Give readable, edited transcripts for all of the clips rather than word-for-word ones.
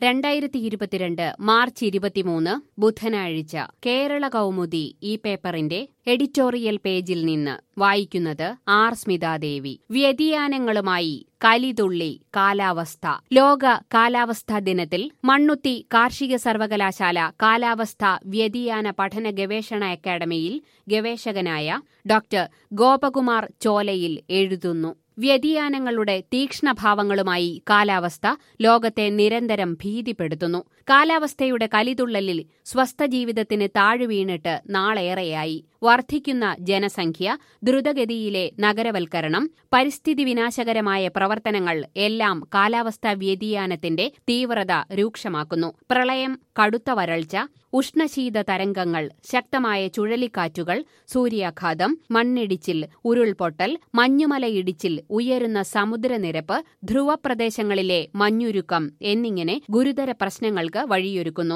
2022 March 23 ബുധനാഴ്ച കേരള കൗമുദി ഈ പേപ്പറിന്റെ എഡിറ്റോറിയൽ പേജിൽ നിന്ന് വായിക്കുന്നത് ആർ സ്മിതാദേവി. വ്യതിയാനങ്ങളുമായി കലിതുള്ളി കാലാവസ്ഥ. ലോക കാലാവസ്ഥാ ദിനത്തിൽ മണ്ണുത്തി കാർഷിക സർവകലാശാല കാലാവസ്ഥാ വ്യതിയാന പഠന ഗവേഷണ അക്കാദമിയിൽ ഗവേഷകനായ ഡോക്ടർ ഗോപകുമാർ ചോലയിൽ എഴുതുന്നു. വ്യതിയാനങ്ങളുടെ തീക്ഷ്ണഭാവങ്ങളുമായി കാലാവസ്ഥ ലോകത്തെ നിരന്തരം ഭീതിപ്പെടുത്തുന്നു. കാലാവസ്ഥയുടെ കലിതുള്ളലിൽ സ്വസ്ഥ ജീവിതത്തിന് താഴുവീണിട്ട് നാളേറെയായി. വർദ്ധിക്കുന്ന ജനസംഖ്യ, ദ്രുതഗതിയിലെ നഗരവൽക്കരണം, പരിസ്ഥിതി വിനാശകരമായ പ്രവർത്തനങ്ങൾ എല്ലാം കാലാവസ്ഥാ വ്യതിയാനത്തിന്റെ തീവ്രത രൂക്ഷമാക്കുന്നു. പ്രളയം, കടുത്ത വരൾച്ച, ഉഷ്ണശീത തരംഗങ്ങൾ, ശക്തമായ ചുഴലിക്കാറ്റുകൾ, സൂര്യാഘാതം, മണ്ണിടിച്ചിൽ, ഉരുൾപൊട്ടൽ, മഞ്ഞുമലയിടിച്ചിൽ, ഉയരുന്ന സമുദ്രനിരപ്പ്, ധ്രുവപ്രദേശങ്ങളിലെ മഞ്ഞുരുക്കം എന്നിങ്ങനെ ഗുരുതര പ്രശ്നങ്ങൾക്ക് വഴിയൊരുക്കുന്നു.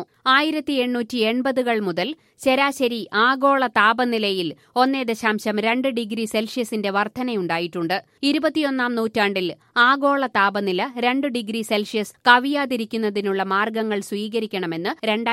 1880 മുതൽ ശരാശരി ആഗോള താപനിലയിൽ 1.2 ഡിഗ്രി സെൽഷ്യസിന്റെ വർധനയുണ്ടായിട്ടുണ്ട്. 21ാം നൂറ്റാണ്ടിൽ ആഗോള താപനില 2 ഡിഗ്രി സെൽഷ്യസ് കവിയാതിരിക്കുന്നതിനുള്ള മാർഗങ്ങൾ സ്വീകരിക്കണമെന്ന്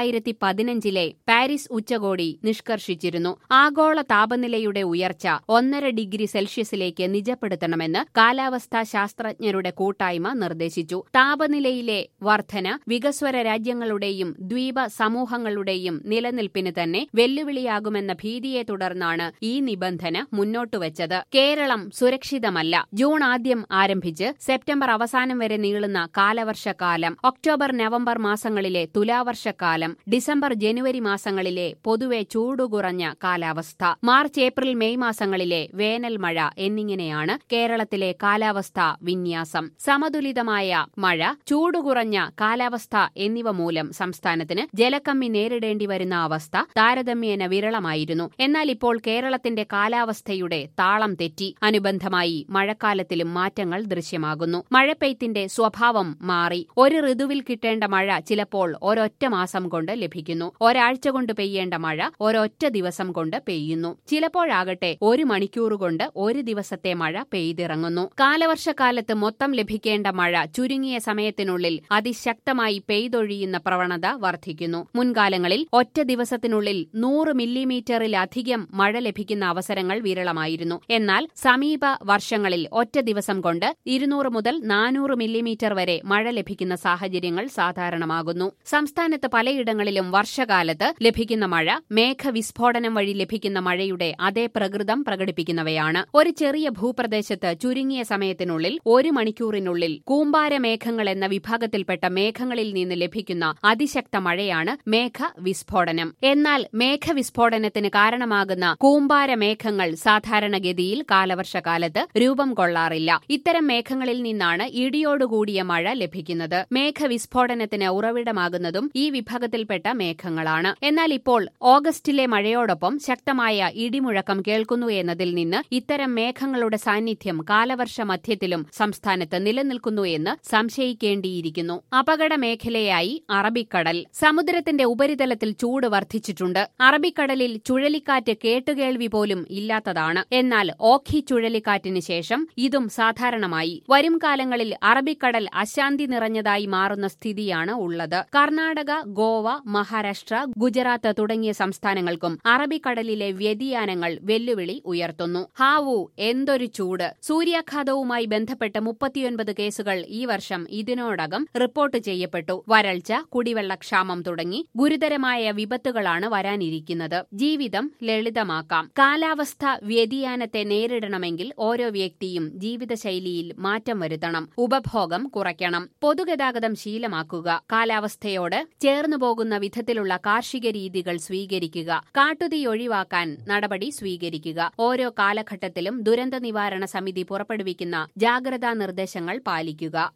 2015 പാരീസ് ഉച്ചകോടി നിഷ്കർഷിച്ചിരുന്നു. ആഗോള താപനിലയുടെ ഉയർച്ച 1.5 ഡിഗ്രി സെൽഷ്യസിലേക്ക് നിജപ്പെടുത്തണമെന്ന് കാലാവസ്ഥാ ശാസ്ത്രജ്ഞരുടെ കൂട്ടായ്മ നിർദ്ദേശിച്ചു. താപനിലയിലെ വർധന വികസ്വര രാജ്യങ്ങളുടെയും ദ്വീപ സമൂഹങ്ങളുടെയും നിലനിൽപ്പിന് തന്നെ വെല്ലുവിളിയാകുമെന്ന ഭീതിയെ തുടർന്നാണ് ഈ നിബന്ധന മുന്നോട്ടുവച്ചത്. കേരളം സുരക്ഷിതമല്ല. ജൂൺ ആദ്യം ആരംഭിച്ച് സെപ്റ്റംബർ അവസാനം വരെ നീളുന്ന കാലവർഷക്കാലം, ഒക്ടോബർ നവംബർ മാസങ്ങളിലെ തുലാവർഷക്കാലം, ഡിസംബർ ജനുവരി മാസങ്ങളിലെ പൊതുവെ ചൂടുകുറഞ്ഞ കാലാവസ്ഥ, മാർച്ച് ഏപ്രിൽ മെയ് മാസങ്ങളിലെ വേനൽ മഴ എന്നിങ്ങനെയാണ് കേരളത്തിലെ കാലാവസ്ഥാ വിന്യാസം. സമതുലിതമായ മഴ, ചൂടുകുറഞ്ഞ കാലാവസ്ഥ എന്നിവ മൂലം സംസ്ഥാനത്തിന് ജലക്കമ്മി നേരിടേണ്ടി വരുന്ന അവസ്ഥ താരതമ്യേന വിരളമായിരുന്നു. എന്നാൽ ഇപ്പോൾ കേരളത്തിന്റെ കാലാവസ്ഥയുടെ താളം തെറ്റി. അനുബന്ധമായി മഴക്കാലത്തിലും മാറ്റങ്ങൾ ദൃശ്യമാകുന്നു. മഴപ്പെയ്ത്തിന്റെ സ്വഭാവം മാറി. ഒരു ഋതുവിൽ കിട്ടേണ്ട മഴ ചിലപ്പോൾ ഒരൊറ്റ മാസം കൊണ്ട് ലഭിക്കുന്നു. ഒരാഴ്ച കൊണ്ട് പെയ്യേണ്ട മഴ ഒരൊറ്റ ദിവസം കൊണ്ട് പെയ്യുന്നു. ചിലപ്പോഴാകട്ടെ 1 മണിക്കൂർ കൊണ്ട് 1 ദിവസത്തെ മഴ പെയ്തിറങ്ങുന്നു. കാലവർഷക്കാലത്ത് മൊത്തം ലഭിക്കേണ്ട മഴ ചുരുങ്ങിയ സമയത്തിനുള്ളിൽ അതിശക്തമായി പെയ്തൊഴിയുന്ന പ്രവണത വർദ്ധിക്കുന്നു. മുൻകാലങ്ങളിൽ ഒറ്റ ദിവസത്തിനുള്ളിൽ 100 മില്ലിമീറ്ററിലധികം മഴ ലഭിക്കുന്ന അവസരങ്ങൾ വിരളമായിരുന്നു. എന്നാൽ സമീപ വർഷങ്ങളിൽ ഒറ്റ ദിവസം കൊണ്ട് 200 മുതൽ 400 മില്ലിമീറ്റർ വരെ മഴ ലഭിക്കുന്ന സാഹചര്യങ്ങൾ സാധാരണമാകുന്നു. സംസ്ഥാനത്ത് പലയിടങ്ങളിലും വർഷകാലത്ത് ലഭിക്കുന്ന മഴ മേഘവിസ്ഫോടനം വഴി ലഭിക്കുന്ന മഴയുടെ അതേ പ്രകൃതം പ്രകടിപ്പിക്കുന്നവയാണ്. ഒരു ചെറിയ ഭൂപ്രദേശത്ത് ചുരുങ്ങിയ സമയത്തിനുള്ളിൽ 1 മണിക്കൂറിനുള്ളിൽ കൂമ്പാരമേഘങ്ങൾ എന്ന വിഭാഗത്തിൽപ്പെട്ട മേഘങ്ങളിൽ നിന്ന് ലഭിക്കുന്ന അതിശക്ത മഴയാണ് മേഘവിസ്ഫോടനം. എന്നാൽ മേഘവിസ്ഫോടനത്തിന് കാരണമാകുന്ന കൂമ്പാരമേഘങ്ങൾ സാധാരണഗതിയിൽ കാലവർഷകാലത്ത് രൂപം കൊള്ളാറില്ല. ഇത്തരം മേഘങ്ങളിൽ നിന്നാണ് ഇടിയോടുകൂടിയ മഴ ലഭിക്കുന്നത്. മേഘവിസ്ഫോടനത്തിന് ഉറവിടമാകുന്നതും ഈ വിഭാഗത്തിൽപ്പെട്ട മേഘങ്ങളാണ്. എന്നാൽ ഇപ്പോൾ ഓഗസ്റ്റിലെ മഴയോടൊപ്പം ശക്തമായ ഇടിമുഴക്കം കേൾക്കുന്നു എന്നതിൽ നിന്ന് ഇത്തരം മേഘങ്ങളുടെ സാന്നിധ്യം കാലവർഷ മധ്യത്തിലും സംസ്ഥാനത്ത് നിലനിൽക്കുന്നു എന്ന് സംശയിക്കേണ്ടിയിരിക്കുന്നു. അപകട മേഖലയായി അറബിക്കടൽ. സമുദ്രത്തിന്റെ ഉപരിതലത്തിൽ ചൂട് വർദ്ധിച്ചിട്ടുണ്ട്. അറബിക്കടലിൽ ചുഴലിക്കാറ്റ് കേട്ടുകേൾവി പോലും ഇല്ലാത്തതാണ്. എന്നാൽ ഓഖി ചുഴലിക്കാറ്റിന് ശേഷം ഇതും സാധാരണമായി. വരും കാലങ്ങളിൽ അറബിക്കടൽ അശാന്തി നിറഞ്ഞതായി മാറുന്ന സ്ഥിതിയാണ് ഉള്ളത്. കർണാടക, ഗോവ, മഹാരാഷ്ട്ര, ഗുജറാത്ത് തുടങ്ങിയ സംസ്ഥാനങ്ങൾക്കും അറബിക്കടലിലെ വ്യതിയാനങ്ങൾ വെല്ലുവിളി ഉയർത്തുന്നു. ഹാവൂ, എന്തൊരു ചൂട്! സൂര്യാഘാതവുമായി ബന്ധപ്പെട്ട് 39 കേസുകൾ ഈ വർഷം ഇതിനോടകം റിപ്പോർട്ട് ചെയ്യപ്പെട്ടു. വരൾച്ച, കുടിവെള്ളക്ഷാമം തുടങ്ങി ഗുരുതരമായ വിപത്തുകളാണ് വരാനിരിക്കുന്നത്. ജീവിതം ലളിതമാക്കാം. കാലാവസ്ഥ വ്യതിയാനത്തെ നേരിടണമെങ്കിൽ ഓരോ വ്യക്തിയും ജീവിതശൈലിയിൽ മാറ്റം വരുത്തണം. ഉപഭോഗം കുറയ്ക്കണം. പൊതുഗതാഗതം ശീലമാക്കുക. കാലാവസ്ഥയോട് ചേർന്നു പോകുന്ന വിധത്തിലുള്ള കാർഷിക രീതികൾ സ്വീകരിക്കുക. കാട്ടുതീ ഒഴിവാക്കാൻ നടപടി സ്വീകരിക്കുക. ഓരോ കാലഘട്ടത്തിലും ദുരന്ത നിവാരണ സമിതി പുറപ്പെടുവിക്കുന്ന ജാഗ്രതാ നിർദ്ദേശങ്ങൾ പാലിക്കുക.